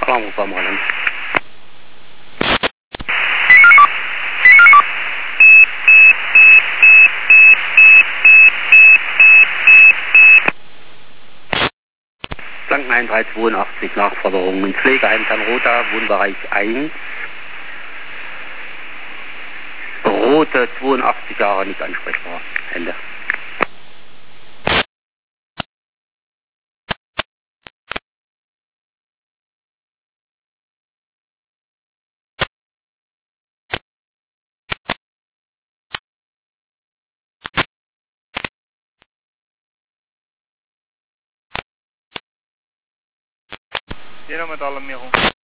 Vamos an. Blanken 1382 Nachforderungen. Pflegeheim Tanrota, Wohnbereich 1. Rote 82 Jahre, nicht ansprechbar. Ende. Jeder mit allem Miro.